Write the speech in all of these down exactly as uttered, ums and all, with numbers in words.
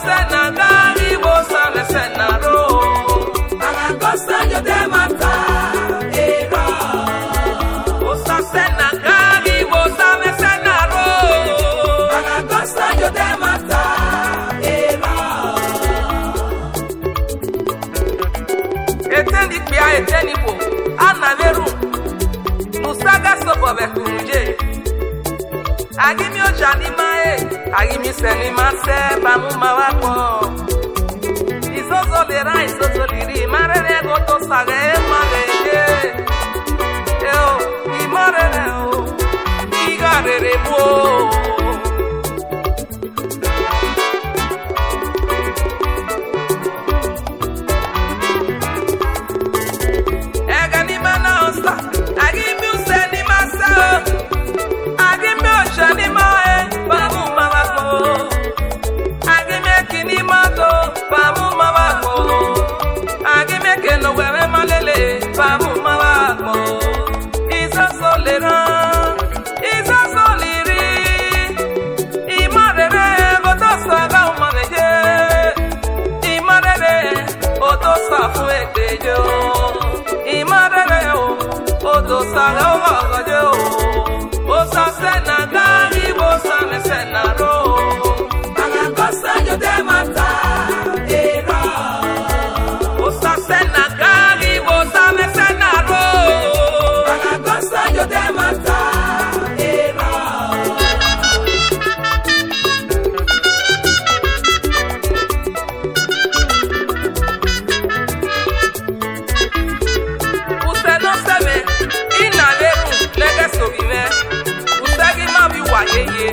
Agimi ojani mae, agimi seni mase, bamu mawako. Izozo lera, izozo liri, marere goto sage, marere. Eo, imarere o, igarere bo. Egani mana osta, agimi useni mase. Agime oshani mae, bamu mawako. Agime kini mato, bamu mawako. Agime keno wewe malele, bamu mawako. Isa solera, isa soliri. Imarere, goto saga umaneje. Imarere, goto safu etejo. Imarere, goto saga umaneje. Osa sena gari, osa me sena ro. Alagosa yo de mata, era. Osa sena gari, osa me sena ro. Alagosa yo de mata, era. Usted no se ve, inaleru, lega sobime. Wayeye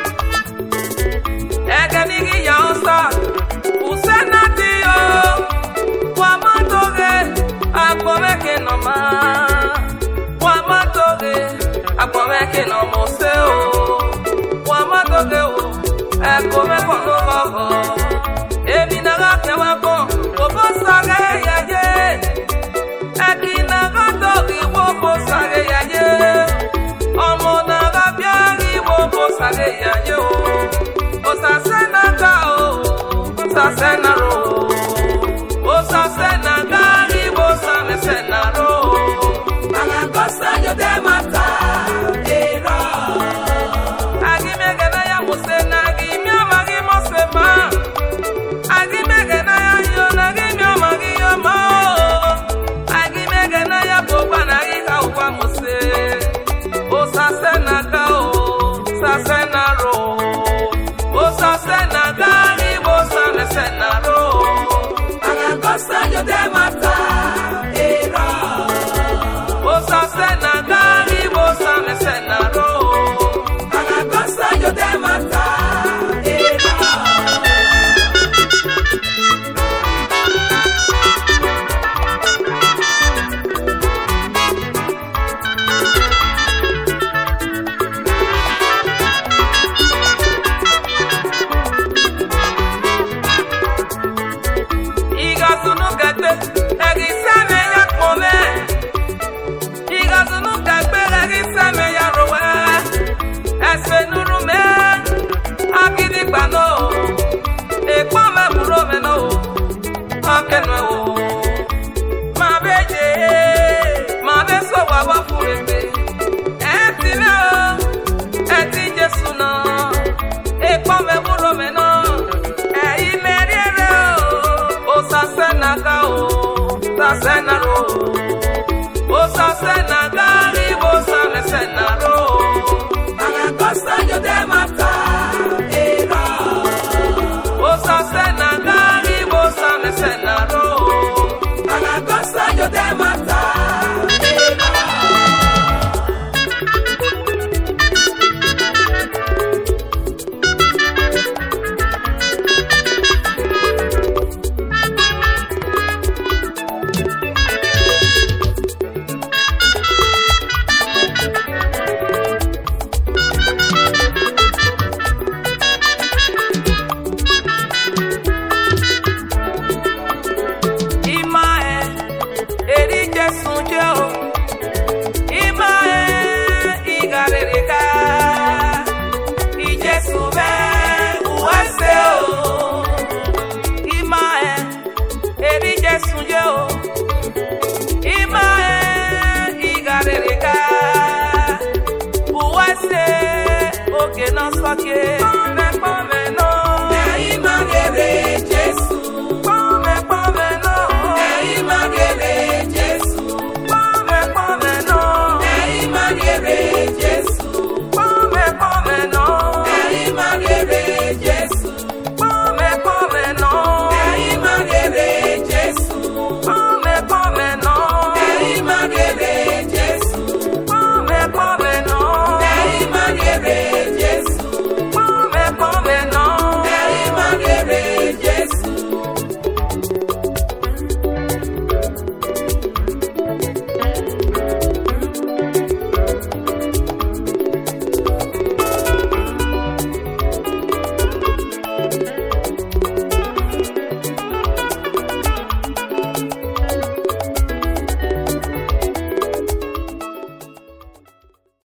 Eganigi yaosa Usenati yo Wamatoge Akwameke no ma Wamatoge Akwameke no mose o Wamatoge o Akwameko no gogo Ebinaga kewako Obosage yaye Ekinaga togi Wobosage yaye Omona gabiari Sage ya yo, osa sena ka o, osa sena ro, osa sena gari, osa me sena ro. Alagosa yo de mata, era. Agime gena ya musena, agime amagi mosema. Agime gena ya yo, agime amagi yo mo. Agime gena ya boba na ika uwa mose, osa sena ka o. Sena ro, osa sena gari, osa me sena ro. Alagosa yo de mata, era. Osa sena gari, osa me sena ro. Alagosa yo de mata, era. Sena ro, osa sena gari, osa me sena ro. Alagosa yo de mata, era. Osa sena gari, osa me sena ro. Alagosa yo de mata, era. sake